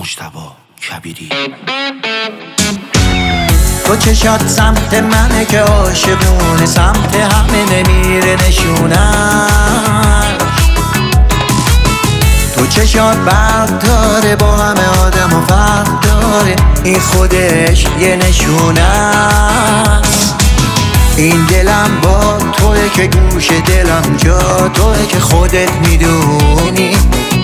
مجتبی کبیری. تو چشات سمت منه که عاشقونه، سمت همه نمیره نشونش. تو چشات برق داره، با همه آدم و فرق داره، این خودش یه نشونه است. این دلم با توه که گوش دلم جا توه که خودت میدونی.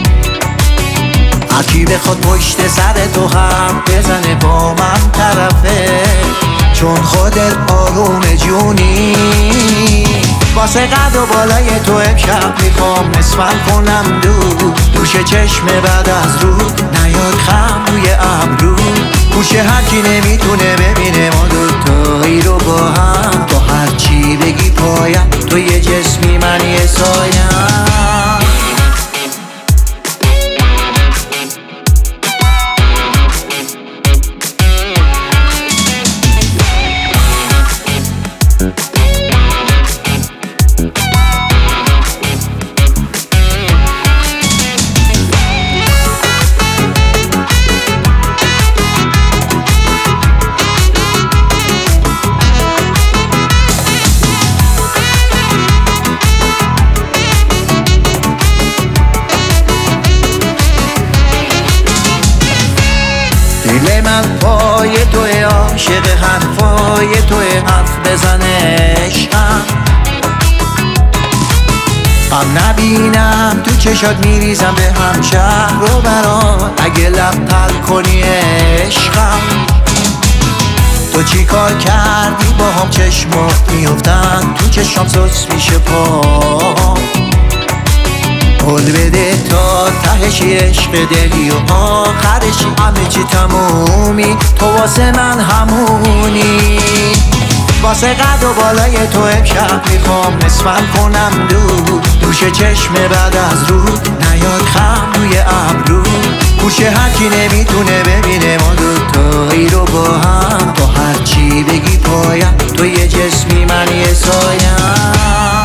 هرکی بخواد پشت سر تو هم بزنه با من طرفه، چون خودت آروم جونی. واسه قد و بالای تو امشب میخوام نسبت کنم دور، دوش چشم بعد از رو نیاد خم روی ابرو. گوشه هرکی نمیتونه ببینه ما دوتایی رو با هم، با هرچی بگی پایم تو یه جسمی من یه سایم. دل من پای توی عاشق حرفای توی، حرف بزنه عشقم. غم نبینم تو چشات میریزم به هم شهر رو برات، اگه لب تر کنی عشقم. تو چی کار کردی با هم چشمات میفتن تو چشم سوس میشه پا. قول بده تا تهشی عشق دلی و آخرشی همه چی تمومی، تو واسه من همونی. واسه قد و بالای تو امشب میخوام نسبت کنم دور، دوش چشم بعد از رو نیاد خم روی ابرو. گوشه هرکی نمیتونه ببینه ما دوتایی رو با هم، تو هرچی بگی پایم تو یه جسمی من یه سایم.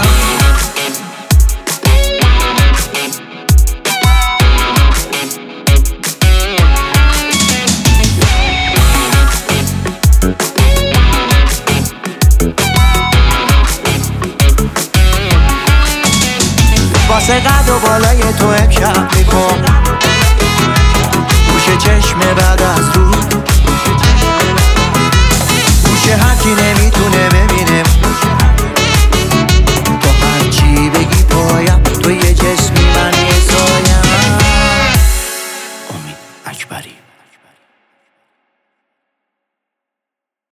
واسه قد و بالای تو امشب میخوام گوشه چشم بعد از رو، گوشه هرکی نمیتونه ببینه تو هرچی بگی پایم تو یه جسمی من یه سایم. امید اکبری.